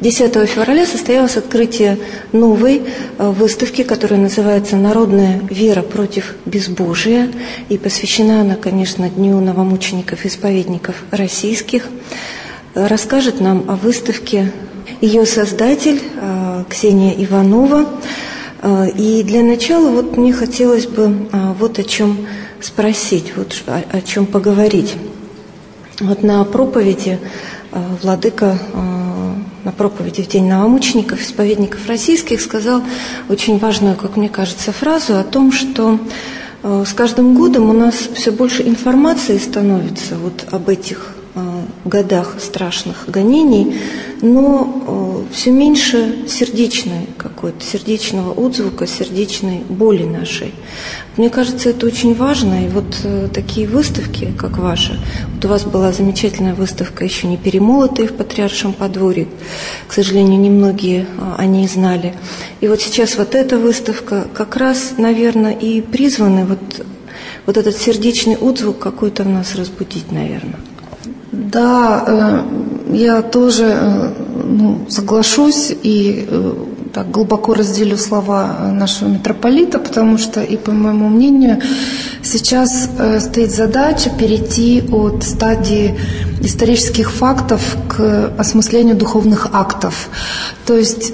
10 февраля состоялось открытие новой выставки, которая называется «Народная вера против безбожия». И посвящена она, конечно, Дню новомучеников-исповедников российских. Расскажет нам о выставке ее создатель Ксения Иванова. И для начала мне хотелось бы о чем спросить, о чем поговорить. На проповеди владыка, на проповеди в День новомучеников, исповедников российских, сказал очень важную, как мне кажется, фразу о том, что с каждым годом у нас все больше информации становится об этих годах страшных гонений, но все меньше сердечного отзвука, сердечной боли нашей. Мне кажется, это очень важно, и такие выставки, как ваша, у вас была замечательная выставка «Еще не перемолотые» в Патриаршем подворье, к сожалению, немногие о ней знали. И сейчас эта выставка как раз, наверное, и призваны этот сердечный отзвук какой-то в нас разбудить, наверное. Да, я тоже соглашусь и так глубоко разделю слова нашего митрополита, потому что, и по моему мнению, сейчас стоит задача перейти от стадии исторических фактов к осмыслению духовных актов. То есть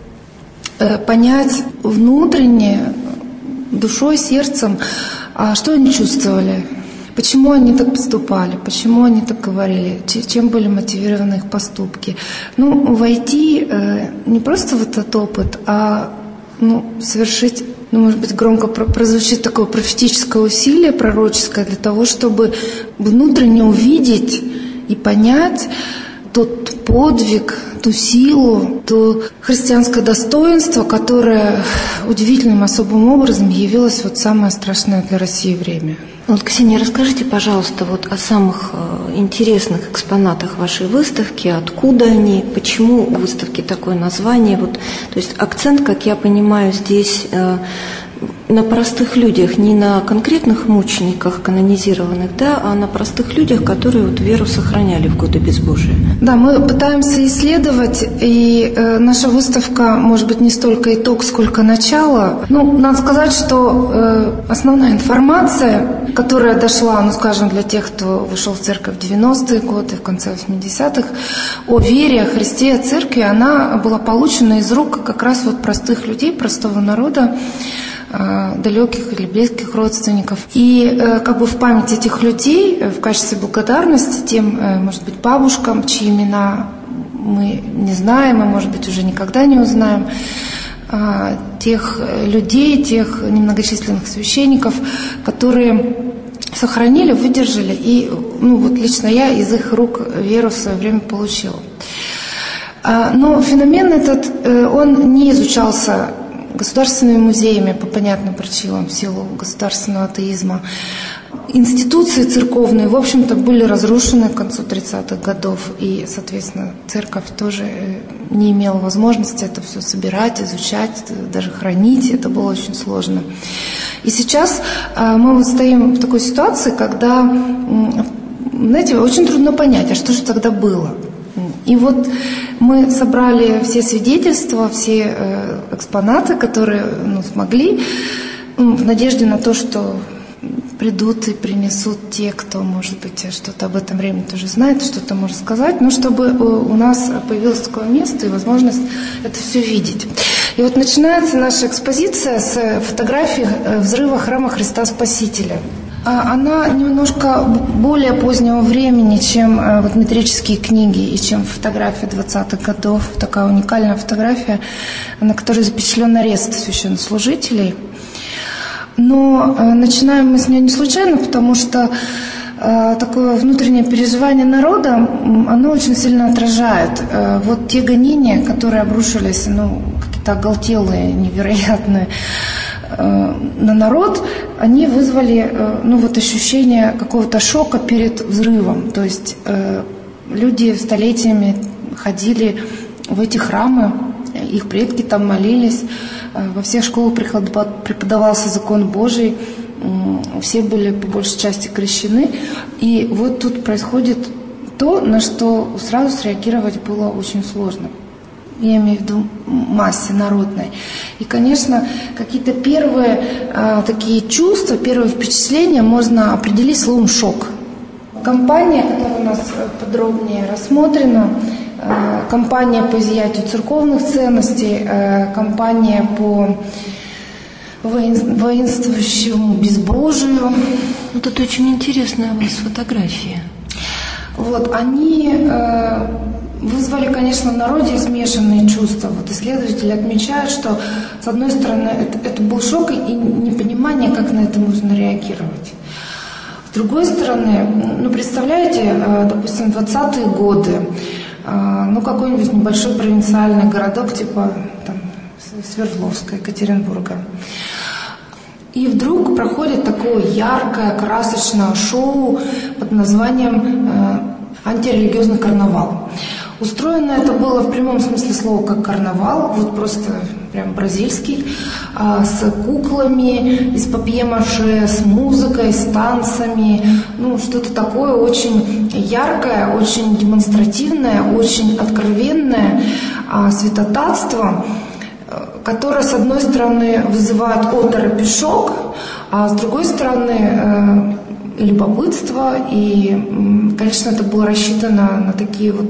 понять внутренне, душой, сердцем, что они чувствовали. Почему они так поступали, почему они так говорили, чем были мотивированы их поступки. Войти не просто в этот опыт, а совершить, может быть, громко прозвучит такое профетическое усилие пророческое для того, чтобы внутренне увидеть и понять тот подвиг, ту силу, то христианское достоинство, которое удивительным особым образом явилось в самое страшное для России время. Ксения, расскажите, пожалуйста, о самых интересных экспонатах вашей выставки, откуда они, почему у выставки такое название. То есть акцент, как я понимаю, здесь на простых людях, не на конкретных мучениках канонизированных, а на простых людях, которые веру сохраняли в годы безбожия. Да, мы пытаемся исследовать, и наша выставка, может быть, не столько итог, сколько начало. Надо сказать, что основная информация, которая дошла, скажем, для тех, кто вышел в церковь в 90-е годы, в конце 80-х, о вере, о Христе, о церкви, она была получена из рук как раз простых людей, простого народа, далеких или близких родственников. И в память этих людей, в качестве благодарности тем, может быть, бабушкам, чьи имена мы не знаем и, может быть, уже никогда не узнаем, тех людей, тех немногочисленных священников, которые сохранили, выдержали, и лично я из их рук веру в свое время получила. Но феномен этот, он не изучался государственными музеями по понятным причинам, в силу государственного атеизма. Институции церковные, в общем-то, были разрушены к концу 30-х годов, и, соответственно, церковь тоже не имела возможности это все собирать, изучать, даже хранить. Это было очень сложно. И сейчас мы стоим в такой ситуации, когда, очень трудно понять, а что же тогда было. И мы собрали все свидетельства, все экспонаты, которые смогли, в надежде на то, что придут и принесут те, кто, может быть, что-то об этом времени тоже знает, что-то может сказать, чтобы у нас появилось такое место и возможность это все видеть. И начинается наша экспозиция с фотографии взрыва храма Христа Спасителя. Она немножко более позднего времени, чем метрические книги и чем фотография 20-х годов. Такая уникальная фотография, на которой запечатлен арест священнослужителей. Но начинаем мы с нее не случайно, потому что такое внутреннее переживание народа, оно очень сильно отражает те гонения, которые обрушились, какие-то оголтелые, невероятные, на народ, они вызвали ощущение какого-то шока перед взрывом. То есть люди столетиями ходили в эти храмы, их предки там молились, во всех школах преподавался закон Божий, все были по большей части крещены. И тут происходит то, на что сразу среагировать было очень сложно. я имею в виду массе народной. И, конечно, какие-то первые такие чувства, первые впечатления можно определить словом «шок». Компания, которая у нас подробнее рассмотрена, компания по изъятию церковных ценностей, компания по воинствующему безбожию. Вот это очень интересная у вас фотография. Вот, они вызвали, конечно, в народе смешанные чувства. Вот исследователи отмечают, что, с одной стороны, это был шок и непонимание, как на это можно реагировать. С другой стороны, представляете, допустим, 20-е годы, какой-нибудь небольшой провинциальный городок, типа там, Свердловска, Екатеринбурга. И вдруг проходит такое яркое, красочное шоу под названием «Антирелигиозный карнавал». Устроено это было в прямом смысле слова как карнавал, вот просто прям бразильский, с куклами из папье-маше, с музыкой, с танцами, что-то такое очень яркое, очень демонстративное, очень откровенное святотатство, которое, с одной стороны, вызывает оторопь и шок, а с другой стороны, и любопытство, и, конечно, это было рассчитано на такие вот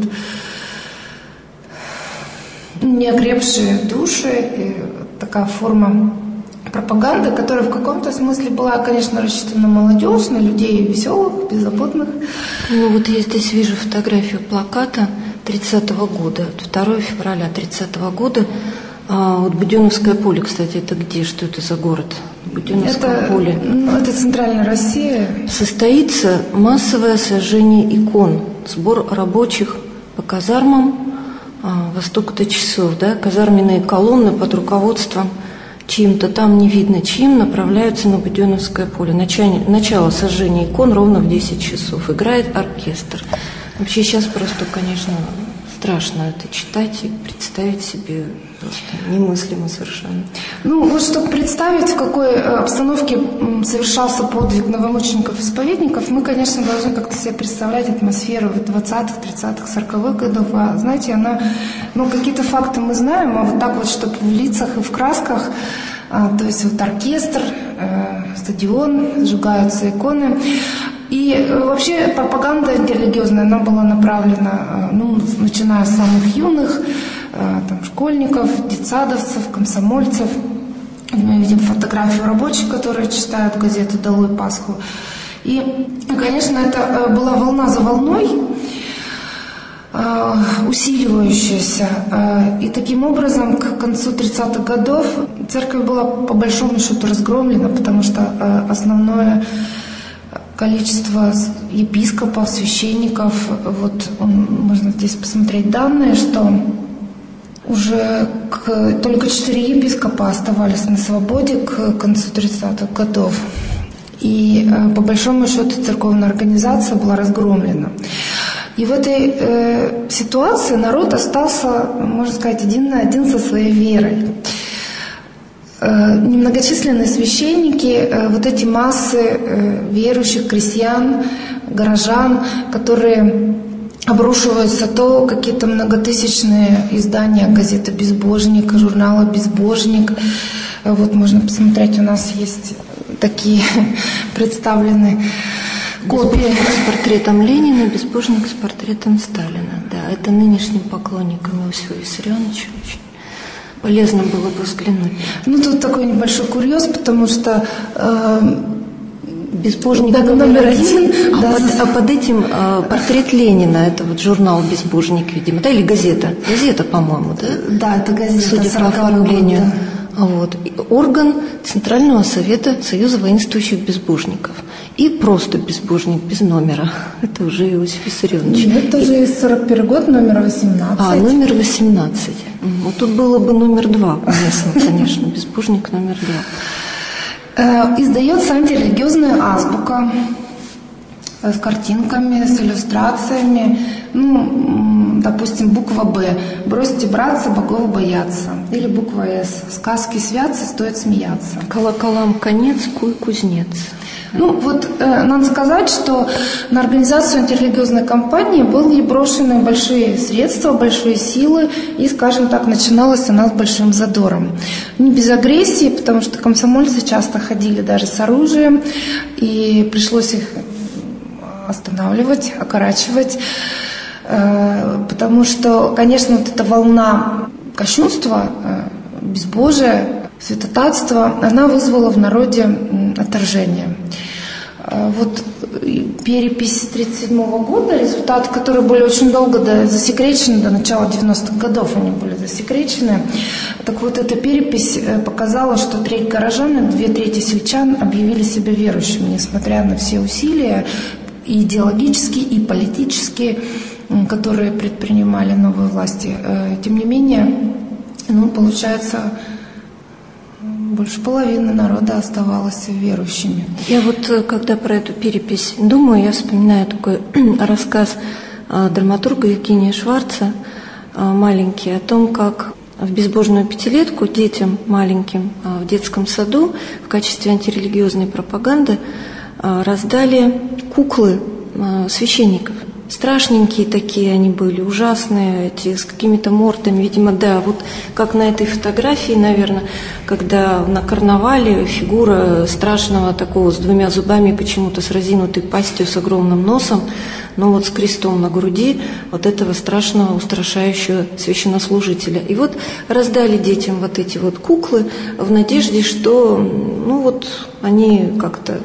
неокрепшие души, и такая форма пропаганды, которая в каком-то смысле была, конечно, рассчитана на молодежь, на людей веселых, беззаботных. Вот я здесь вижу фотографию плаката 30-го года, 2 февраля 30-го года. Вот Буденновское поле, кстати, это где? Что это за город? Буденновское поле. Это Центральная Россия. Состоится массовое сожжение икон, сбор рабочих по казармам во столько-то часов, да, казарменные колонны под руководством чьим-то, там не видно чьим, направляются на Буденновское поле. Начало сожжения икон ровно в 10 часов. Играет оркестр. Вообще сейчас просто, конечно, страшно это читать и представить себе, просто немыслимо совершенно. Вот чтобы представить, в какой обстановке совершался подвиг новомучеников-исповедников, мы, конечно, должны как-то себе представлять атмосферу 20-х, 30-х, 40-х годов. А знаете, она, какие-то факты мы знаем, а вот так вот, чтобы в лицах и в красках, то есть вот оркестр, стадион, сжигаются иконы. И вообще пропаганда антирелигиозная, она была направлена, начиная с самых юных, школьников, детсадовцев, комсомольцев. Мы видим фотографию рабочих, которые читают газету «Долой Пасху». И, конечно, это была волна за волной, усиливающаяся. И таким образом, к концу 30-х годов церковь была по большому счету разгромлена, потому что основное количество епископов, священников, можно здесь посмотреть данные, что уже только 4 епископа оставались на свободе к концу 30-х годов. И по большому счету церковная организация была разгромлена. И в этой ситуации народ остался, можно сказать, один на один со своей верой. Немногочисленные священники, вот эти массы верующих крестьян, горожан, которые обрушиваются, то какие-то многотысячные издания газеты «Безбожник», журнала «Безбожник». Вот можно посмотреть, у нас есть такие представлены копии. «Безбожник» с портретом Ленина, «Безбожник» с портретом Сталина. Да, это нынешним поклонникам Иосифа Виссарионовича очень полезно было бы взглянуть. Тут такой небольшой курьез, потому что «Безбожник» номер один, под этим портрет Ленина, это вот журнал «Безбожник», видимо, да, или газета? Газета, по-моему, да? Да, это газета. Судя по оформлению. Да. Орган Центрального совета Союза воинствующих безбожников. И просто безбожник, без номера. Это уже Иосиф Виссарионович. Это уже 41 год, номер 18. Номер 18. Тут было бы номер 2 уместно, конечно. Безбожник номер 2. Издается антирелигиозная азбука с картинками, с иллюстрациями. Допустим, буква «Б» – «Бросьте браться, богов бояться». Или буква «С» – «Сказки святся, стоит смеяться». «Колоколам конец, куй кузнец». Надо сказать, что на организацию антирелигиозной кампании были брошены большие средства, большие силы, и, скажем так, начиналась она с большим задором. Не без агрессии, потому что комсомольцы часто ходили даже с оружием, и пришлось их останавливать, окорачивать, потому что, конечно, вот эта волна кощунства, безбожия, святотатства, она вызвала в народе отторжение. Перепись 1937 года, результаты, которые были очень долго засекречены, до начала 90-х годов они были засекречены. Так вот, эта перепись показала, что треть горожан и 2/3 сельчан объявили себя верующими, несмотря на все усилия и идеологические, и политические, которые предпринимали новые власти. Тем не менее, получается, больше половины народа оставалось верующими. Я когда про эту перепись думаю, я вспоминаю такой рассказ драматурга Евгения Шварца, маленький, о том, как в безбожную пятилетку детям маленьким в детском саду в качестве антирелигиозной пропаганды раздали куклы священников. Страшненькие такие они были, ужасные, с какими-то мордами, видимо, да, вот как на этой фотографии, наверное, когда на карнавале фигура страшного такого с 2 зубами, почему-то с разинутой пастью, с огромным носом, но с крестом на груди этого страшного, устрашающего священнослужителя. И раздали детям эти куклы в надежде, что, они как-то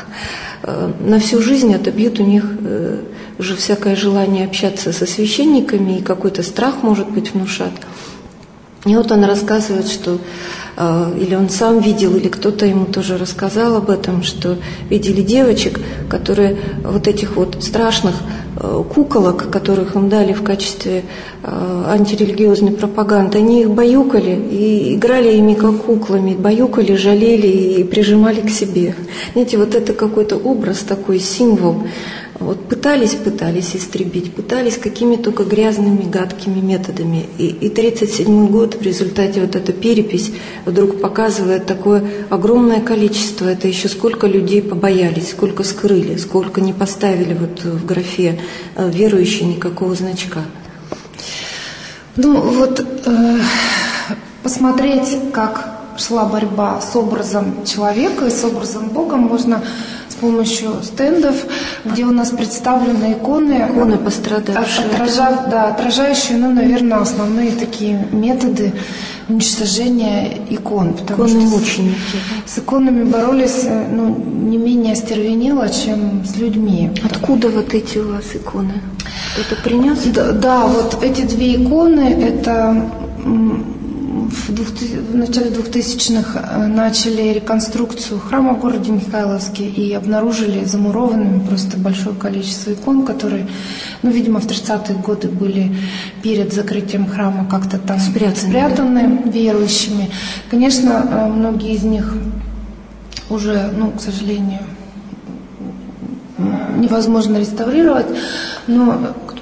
на всю жизнь отобьют у них уже всякое желание общаться со священниками, и какой-то страх, может быть, внушат. И он рассказывает, что или он сам видел, или кто-то ему тоже рассказал об этом, что видели девочек, которые этих страшных куколок, которых им дали в качестве антирелигиозной пропаганды, они их баюкали и играли ими как куклами, баюкали, жалели и прижимали к себе. Знаете, это какой-то образ такой, символ. Пытались истребить, пытались какими только грязными, гадкими методами. И 1937 год в результате эта перепись вдруг показывает такое огромное количество. Это еще сколько людей побоялись, сколько скрыли, сколько не поставили в графе верующие никакого значка. Посмотреть, как шла борьба с образом человека и с образом Бога, можно с помощью стендов, где у нас представлены иконы пострадавшие, отражающие, наверное, основные такие методы уничтожения икон. Потому что мученики. С иконами боролись не менее остервенело, чем с людьми. Откуда эти у вас иконы? Кто-то принес? Да, эти 2 иконы, это в начале 2000-х начали реконструкцию храма в городе Михайловске и обнаружили замурованными просто большое количество икон, которые, видимо, в 30-е годы были перед закрытием храма как-то там спрятаны верующими. Конечно, многие из них уже, к сожалению, невозможно реставрировать, но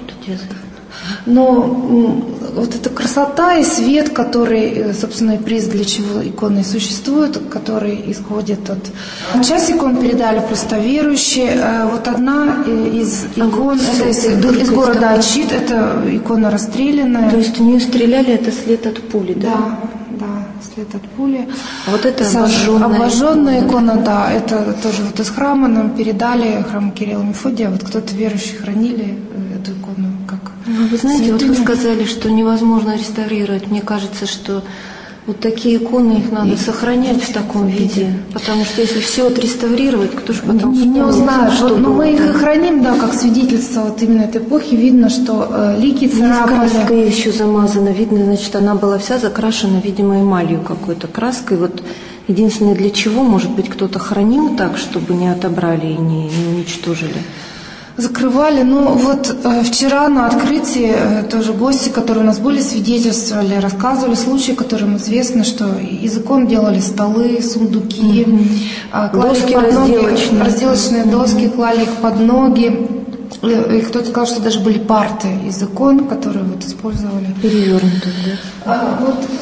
эта красота и свет, который, собственно, и приз, для чего иконы существуют, который исходит от... Часть икон передали просто верующие. Одна из икон, это из города Ачит, это икона расстрелянная. То есть у нее стреляли, это след от пули, да? Да, след от пули. А это обожженная икона, да, это тоже из храма нам передали, храм Кирилла и Мефодия, кто-то верующие хранили эту икону как... Вы знаете, вы сказали, что невозможно реставрировать. Мне кажется, что такие иконы, их надо сохранять в таком виде. Потому что если все отреставрировать, кто же потом не узнает. Мы их и храним, как свидетельство именно этой эпохи. Видно, что лики царапали. Краской еще замазана. Видно, значит, она была вся закрашена, видимо, эмалью какой-то краской. Единственное, для чего, может быть, кто-то хранил так, чтобы не отобрали и не уничтожили. Закрывали. Вчера на открытии тоже гости, которые у нас были, свидетельствовали, рассказывали случаи, которым известно, что из икон делали столы, сундуки, доски разделочные. Разделочные доски, клали их под ноги. И кто-то сказал, что даже были парты из икон, которые вот использовали. Перевернутые, да?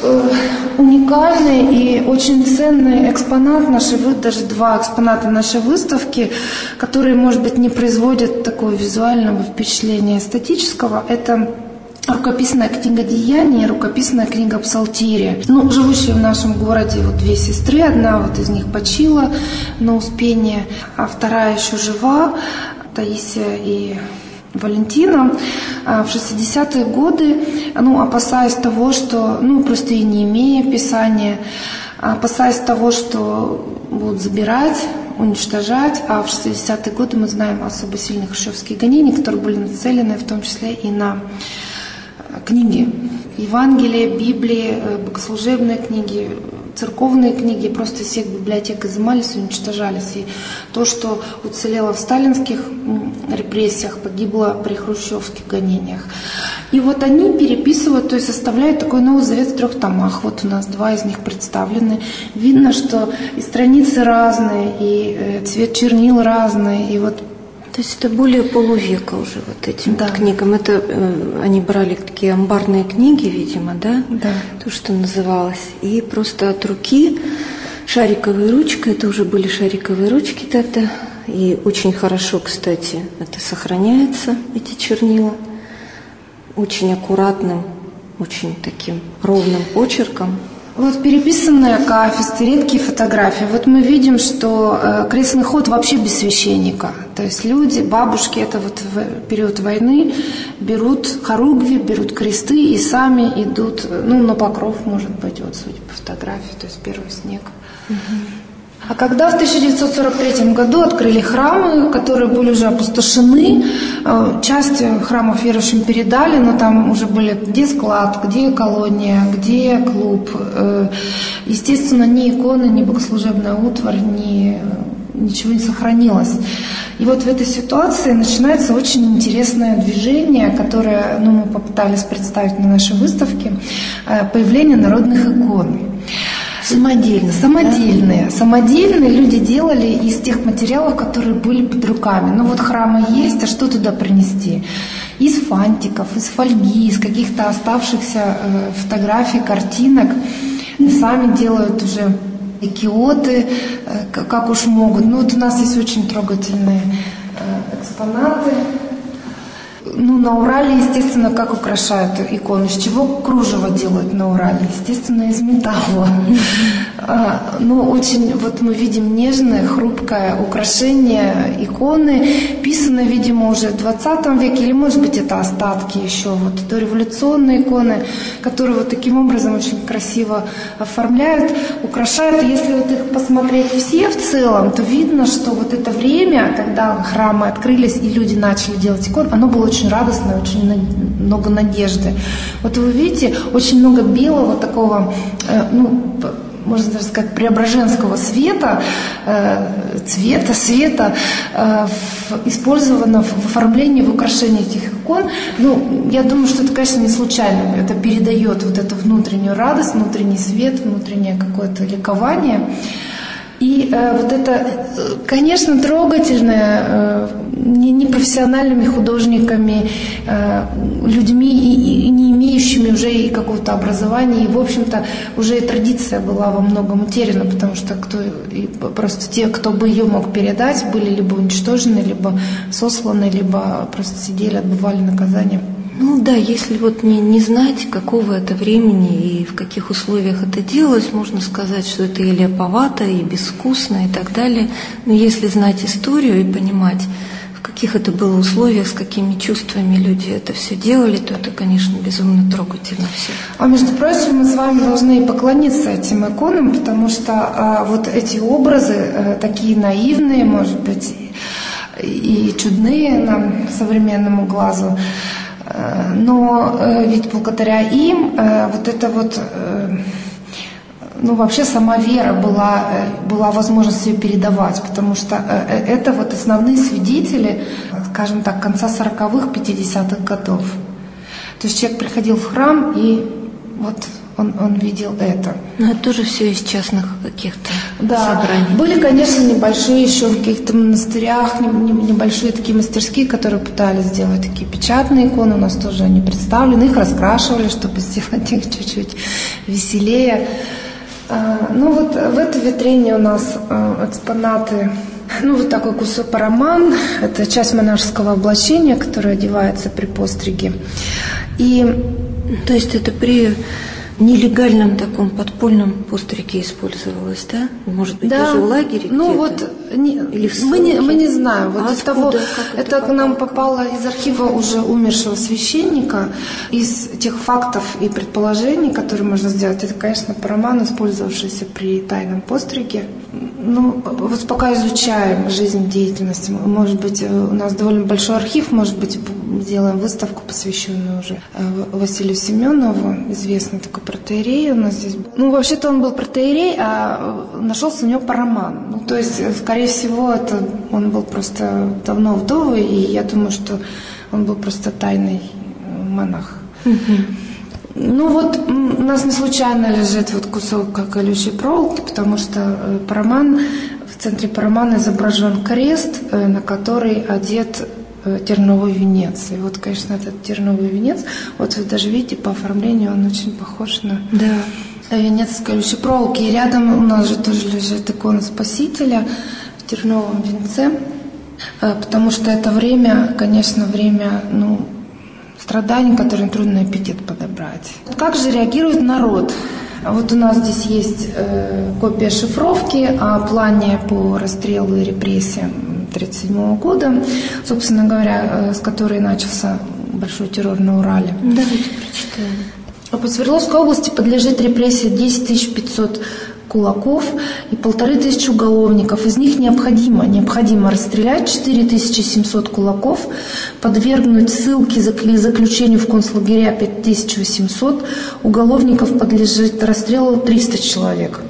Уникальный и очень ценный экспонат нашей, даже 2 экспоната нашей выставки, которые, может быть, не производят такого визуального впечатления эстетического. Это рукописная книга «Деяний» и рукописная книга «Псалтири». Живущие в нашем городе 2 сестры, одна вот из них почила на Успение, а вторая еще жива, Таисия и Валентина. В 60-е годы, опасаясь того, что, просто и не имея Писания, опасаясь того, что будут забирать, уничтожать, а в 60-е годы мы знаем особо сильных хрущевских гонений, которые были нацелены в том числе и на книги, Евангелия, Библии, богослужебные книги, церковные книги, просто из всех библиотек изымались, уничтожались. И то, что уцелело в сталинских репрессиях, погибло при хрущевских гонениях. И вот они переписывают, то есть составляют такой Новый Завет в 3 томах. Вот у нас 2 из них представлены. Видно, что и страницы разные, и цвет чернил разный, и вот. То есть это более полувека уже вот этим книгам. Это они брали такие амбарные книги, видимо, да? Да. То, что называлось. И просто от руки шариковой ручкой, это уже были шариковые ручки тогда. И очень хорошо, кстати, это сохраняется, эти чернила. Очень аккуратным, очень таким ровным почерком. Вот переписанные акафисты, редкие фотографии. Вот мы видим, что крестный ход вообще без священника. То есть люди, бабушки, это вот в период войны берут хоругви, берут кресты и сами идут, на покров, может быть, вот судя по фотографии, то есть первый снег. А когда в 1943 году открыли храмы, которые были уже опустошены, часть храмов верующим передали, но там уже были где склад, где колония, где клуб. Естественно, ни иконы, ни богослужебная утварь, ничего не сохранилось. И вот в этой ситуации начинается очень интересное движение, которое мы попытались представить на нашей выставке, появление народных икон. Самодельные люди делали из тех материалов, которые были под руками. Вот храмы есть, а что туда принести? Из фантиков, из фольги, из каких-то оставшихся фотографий, картинок. Сами делают уже киоты, как уж могут. Вот у нас есть очень трогательные экспонаты. На Урале, естественно, как украшают иконы? Из чего кружево делают на Урале? Естественно, из металла. Очень, вот мы видим нежное, хрупкое украшение иконы, писано, видимо, уже в 20 веке, или, может быть, это остатки еще дореволюционные иконы, которые вот таким образом очень красиво оформляют, украшают. И если их посмотреть все в целом, то видно, что вот это время, когда храмы открылись и люди начали делать икон, оно было очень радостное, очень много надежды. Вот вы видите, очень много белого такого, можно даже сказать, преображенского света, света, использовано в оформлении, в украшении этих икон. Я думаю, что это, конечно, не случайно. Это передает вот эту внутреннюю радость, внутренний свет, внутреннее какое-то ликование. И вот это, конечно, трогательное, непрофессиональными художниками, людьми, не имеющими уже и какого-то образования. И, в общем-то, уже и традиция была во многом утеряна, потому что просто те, кто бы ее мог передать, были либо уничтожены, либо сосланы, либо просто сидели, отбывали наказание. Если не знать, какого это времени и в каких условиях это делалось, можно сказать, что это и леповато, и безвкусно, и так далее. Но если знать историю и понимать, в каких это было условиях, с какими чувствами люди это все делали, то это, конечно, безумно трогательно все. А между прочим, мы с вами должны поклониться этим иконам, потому что вот эти образы такие наивные, может быть, и чудные нам, современному глазу, но ведь благодаря им вот это вообще сама вера была возможность ее передавать, потому что это основные свидетели, скажем так, конца 40-х, 50-х годов. То есть человек приходил в храм и он видел это. Но это тоже все из частных каких-то собраний. Были, конечно, небольшие еще в каких-то монастырях, небольшие такие мастерские, которые пытались сделать такие печатные иконы. У нас тоже они представлены, их раскрашивали, чтобы сделать их чуть-чуть веселее. Ну вот в этой витрине у нас экспонаты. Ну вот такой кусок параман. Это часть монашеского облачения, которое одевается при постриге. И то есть это при нелегальном таком подпольном постриге использовалось, да? Может быть, даже в лагере ну где-то? Вот, или в ссылке? мы не знаем. Вот из откуда? того, это к нам попало из архива уже умершего священника. Из тех фактов и предположений, которые можно сделать, это, конечно, параман, использовавшийся при тайном постриге. Ну, вот пока изучаем жизнедеятельность, может быть, у нас довольно большой архив, может быть, сделаем выставку, посвященную уже Василию Семенову, известный такой протоиерей у нас здесь. Ну, вообще-то он был протоиерей, а нашелся у него параман. Ну, то есть, скорее всего, он был просто давно вдовый, и я думаю, что он был просто тайный монах. Ну вот у нас не случайно лежит вот кусок колючей проволоки, потому что параман, в центре парамана изображен крест, на который одет терновый венец. И вот, конечно, этот терновый венец, вот вы даже видите по оформлению, он очень похож на венец из колючей проволоки. И рядом у нас же тоже лежит икона Спасителя в терновом венце, потому что это время, конечно, время, страданий, которым трудно аппетит подобрать. Как же реагирует народ? Вот у нас здесь есть копия шифровки о плане по расстрелу и репрессиям 1937 года, собственно говоря, с которой начался большой террор на Урале. Давайте прочитаем. По Свердловской области подлежит репрессии 10 500 кулаков и 1500 уголовников. Из них необходимо расстрелять 4700 кулаков, подвергнуть ссылке или заключению в концлагеря 5800, уголовников подлежит расстрелу 300 человек.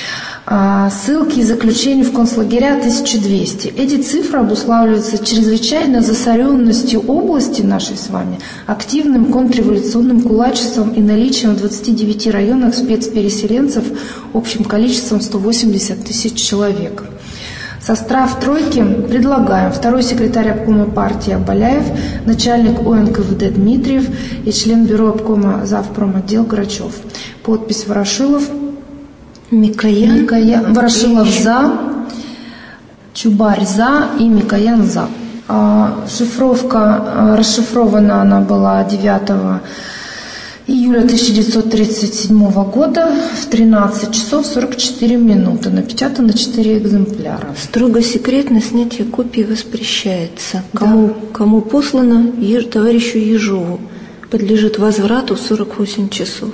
Ссылки и заключения в концлагеря 1200. Эти цифры обуславливаются чрезвычайно засоренностью области нашей с вами, активным контрреволюционным кулачеством и наличием в 29 районах спецпереселенцев общим количеством 180 тысяч человек. Состав тройки предлагаем: второй секретарь обкома партии Абаляев, начальник ОНКВД Дмитриев и член бюро обкома Завпромотдел Грачев. Подпись: Ворошилов, Микоян, Ворошилов за, Чубарь за и Микоян за. Шифровка, расшифрована она была 9 июля 1937 года в 13 часов 44 минуты. Напечатано 4 экземпляра. Строго секретно, снятие копий воспрещается. Кому послано, товарищу Ежову, подлежит возврату 48 часов.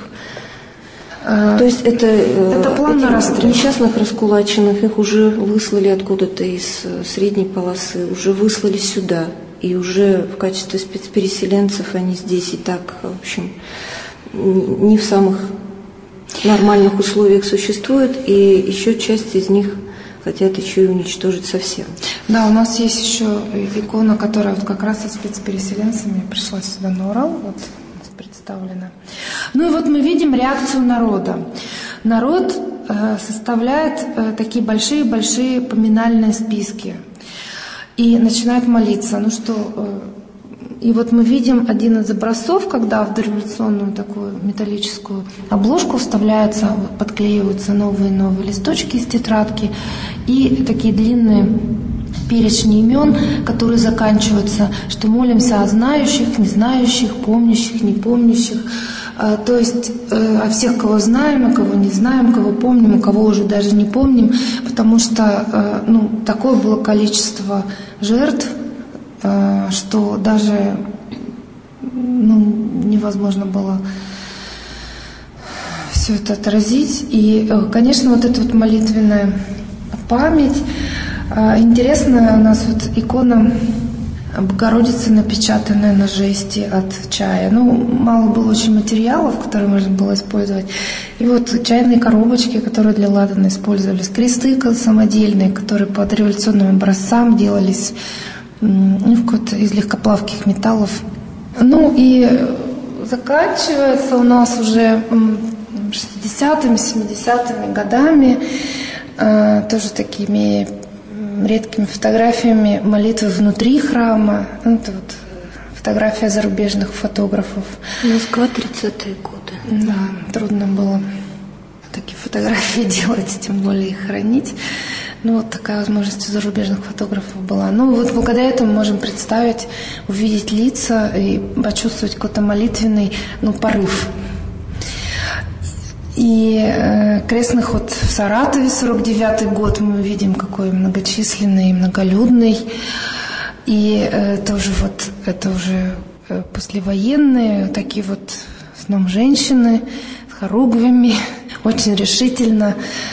То есть это план на расстрел. Несчастных раскулаченных, их уже выслали откуда-то из средней полосы, уже выслали сюда. И уже в качестве спецпереселенцев они здесь и так, в общем, не в самых нормальных условиях существуют. И еще часть из них хотят еще и уничтожить совсем. Да, у нас есть еще икона, которая вот как раз со спецпереселенцами пришла сюда на Урал. Вот представлена. Ну и вот мы видим реакцию народа. Народ составляет такие большие-большие поминальные списки и начинает молиться. И вот мы видим один из образцов, когда в дореволюционную такую металлическую обложку вставляются, подклеиваются новые листочки из тетрадки и такие длинные перечни имен, которые заканчиваются, что молимся о знающих, не знающих, помнящих, не помнящих, то есть о всех, кого знаем, о кого не знаем, кого помним, о кого уже даже не помним, потому что такое было количество жертв, что даже невозможно было все это отразить. И, конечно, вот эта вот молитвенная память. Интересно, у нас вот икона Богородицы, напечатанная на жести от чая. Мало было очень материалов, которые можно было использовать. И вот чайные коробочки, которые для ладана использовались, кресты самодельные, которые по дореволюционным образцам делались из легкоплавких металлов. И заканчивается у нас уже 60-ми, 70-ми годами тоже такими редкими фотографиями молитвы внутри храма. Это вот фотография зарубежных фотографов. Москва, 30-е годы. Да, трудно было такие фотографии делать, тем более их хранить. Вот такая возможность у зарубежных фотографов была. Вот благодаря этому мы можем представить, увидеть лица и почувствовать какой-то молитвенный порыв. И крестный ход в Саратове, 49-й год, мы увидим, какой многочисленный, многолюдный. И тоже это уже послевоенные, такие в основном женщины с хоругвями, очень решительно,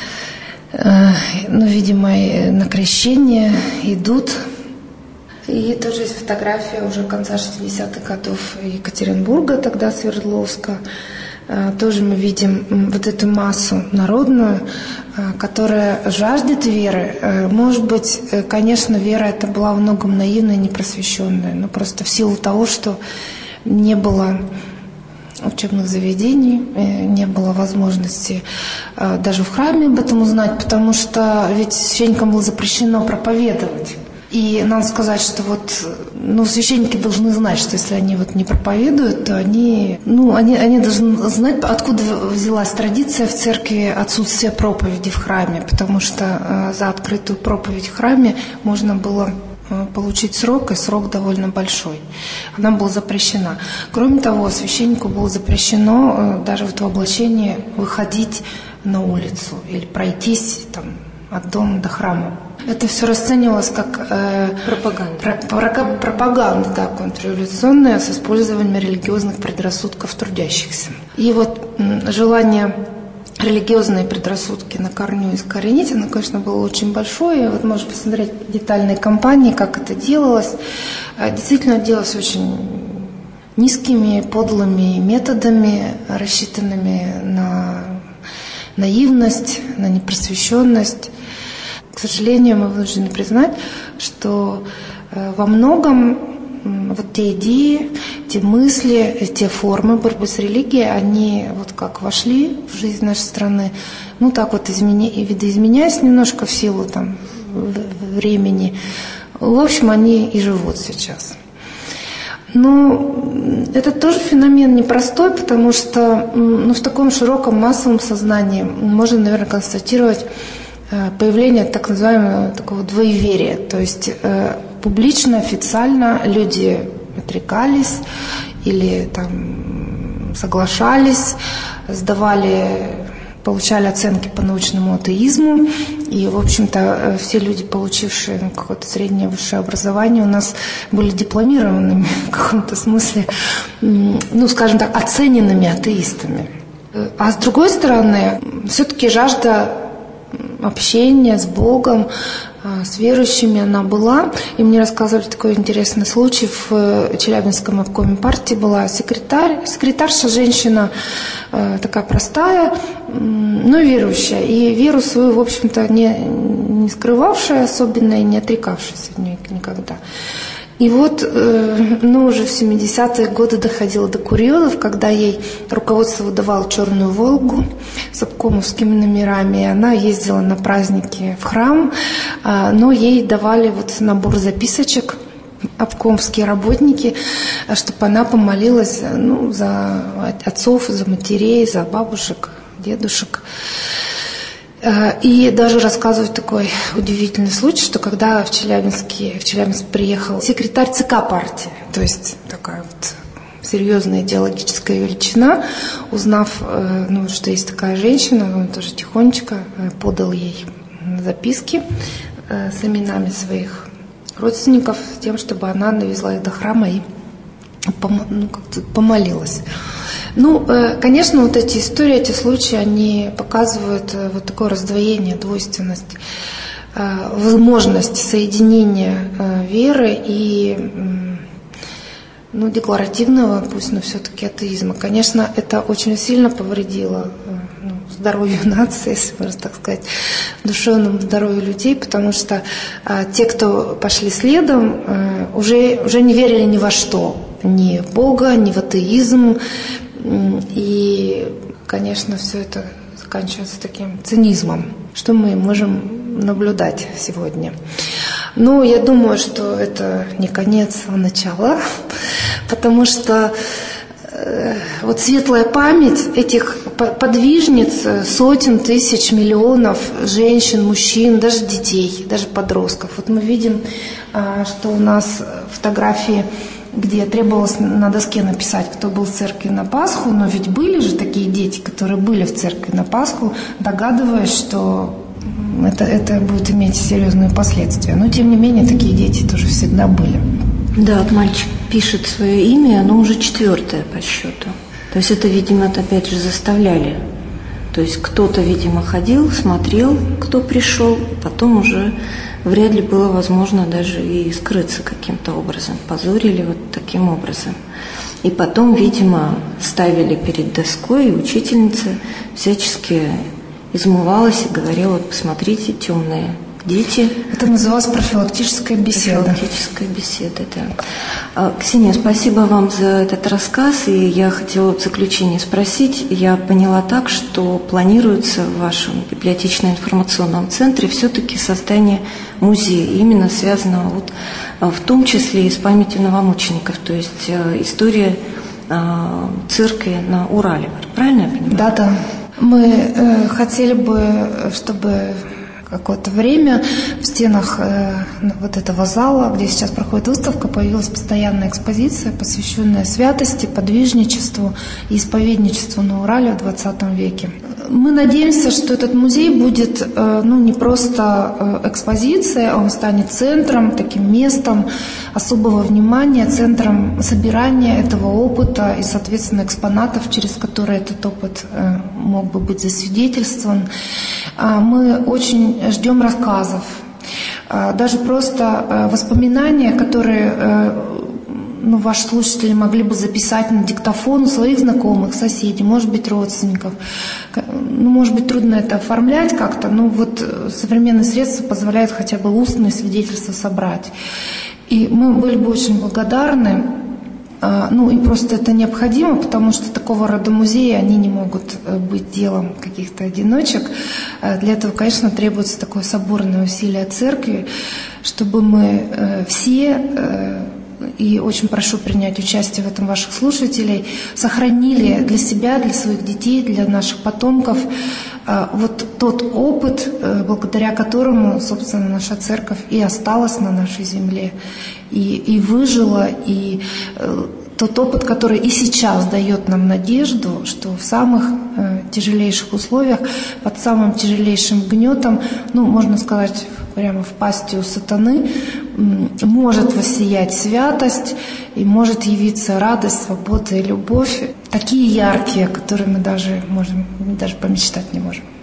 видимо, на крещение идут. И тоже есть фотография уже конца 60-х годов Екатеринбурга, тогда Свердловска. Тоже мы видим эту массу народную, которая жаждет веры. Может быть, конечно, вера эта была во многом наивная, непросвещенная, но просто в силу того, что не было учебных заведений, не было возможности даже в храме об этом узнать, потому что ведь священникам было запрещено проповедовать. И надо сказать, что священники должны знать, что если они не проповедуют, то они должны знать, откуда взялась традиция в церкви отсутствия проповеди в храме, потому что за открытую проповедь в храме можно было получить срок, и срок довольно большой. Она была запрещена. Кроме того, священнику было запрещено даже в облачении выходить на улицу или пройтись от дома до храма. Это все расценивалось как пропаганда, контрреволюционная, с использованием религиозных предрассудков трудящихся. И желание религиозные предрассудки на корню искоренить, оно, конечно, было очень большое. Можно посмотреть детальные кампании, как это делалось. Действительно, делалось очень низкими, подлыми методами, рассчитанными на наивность, на непросвещенность. К сожалению, мы вынуждены признать, что во многом те идеи, те мысли, те формы борьбы с религией, они как вошли в жизнь нашей страны, видоизменяясь немножко в силу времени. В общем, они и живут сейчас. Но это тоже феномен непростой, потому что в таком широком массовом сознании можно, наверное, констатировать появление так называемого такого двоеверия. То есть публично, официально люди отрекались или соглашались, получали оценки по научному атеизму. И, в общем-то, все люди, получившие какое-то среднее высшее образование, у нас были дипломированными в каком-то смысле, скажем так, оцененными атеистами. А с другой стороны, все-таки жажда общения с Богом, с верующими она была. И мне рассказывали такой интересный случай. В Челябинском обкоме партии была секретарша, женщина такая простая, но верующая. И веру свою, в общем-то, не скрывавшая особенно и не отрекавшаяся от нее никогда. И уже в 70-е годы доходило до курьезов, когда ей руководство выдавало черную «Волгу» с обкомовскими номерами, и она ездила на праздники в храм, но ей давали набор записочек обкомские работники, чтобы она помолилась за отцов, за матерей, за бабушек, дедушек. И даже рассказывают такой удивительный случай, что когда в Челябинск приехал секретарь ЦК партии, то есть такая серьезная идеологическая величина, узнав, что есть такая женщина, он тоже тихонечко подал ей записки с именами своих родственников, с тем, чтобы она навезла их до храма и помолилась. Конечно, эти истории, эти случаи, они показывают такое раздвоение, двойственность, возможность соединения веры и декларативного, пусть, но все-таки атеизма. Конечно, это очень сильно повредило здоровью нации, если можно так сказать, душевному здоровью людей, потому что те, кто пошли следом, уже не верили ни во что, ни в Бога, ни в атеизм. И, конечно, все это заканчивается таким цинизмом. что мы можем наблюдать сегодня. Но я думаю, что это не конец, а начало, потому что вот светлая память этих подвижниц, сотен тысяч, миллионов женщин, мужчин, даже детей, даже подростков. Вот мы видим, что у нас фотографии, где требовалось на доске написать, кто был в церкви на Пасху, но ведь были же такие дети, которые были в церкви на Пасху, догадываясь, что это будет иметь серьезные последствия. Но, тем не менее, такие дети тоже всегда были. Да, вот мальчик пишет свое имя, оно уже 4-е по счету. То есть это, видимо, опять же заставляли. То есть кто-то, видимо, ходил, смотрел, кто пришел, потом уже вряд ли было возможно даже и скрыться каким-то образом. Позорили вот таким образом. И потом, видимо, ставили перед доской, и учительница всячески измывалась и говорила: вот посмотрите, темные дети. Это называлось профилактическая беседа. Профилактическая беседа, да. Ксения, спасибо вам за этот рассказ. И я хотела в заключение спросить. Я поняла так, что планируется в вашем библиотечно-информационном центре все-таки создание музея, именно связанного вот, в том числе и с памятью новомучеников, то есть история церкви на Урале. Правильно я понимаю? Да. Мы хотели бы, чтобы какое-то время в стенах вот этого зала, где сейчас проходит выставка, появилась постоянная экспозиция, посвященная святости, подвижничеству и исповедничеству на Урале в 20 веке. Мы надеемся, что этот музей будет не просто экспозицией, а он станет центром, таким местом особого внимания, центром собирания этого опыта и, соответственно, экспонатов, через которые этот опыт мог бы быть засвидетельствован. Мы очень ждем рассказов, даже просто воспоминания, которые ваши слушатели могли бы записать на диктофон у своих знакомых, соседей, может быть, родственников. Может быть, трудно это оформлять как-то, но вот современные средства позволяют хотя бы устные свидетельства собрать. И мы были бы очень благодарны. И просто это необходимо, потому что такого рода музеи, они не могут быть делом каких-то одиночек. Для этого, конечно, требуется такое соборное усилие церкви, чтобы мы все, и очень прошу принять участие в этом ваших слушателей, сохранили для себя, для своих детей, для наших потомков вот тот опыт, благодаря которому, собственно, наша церковь и осталась на нашей земле, и выжила, и тот опыт, который и сейчас дает нам надежду, что в самых тяжелейших условиях, под самым тяжелейшим гнетом, можно сказать, прямо в пасти у сатаны, может воссиять святость и может явиться радость, свобода и любовь, такие яркие, которые мы даже помечтать не можем.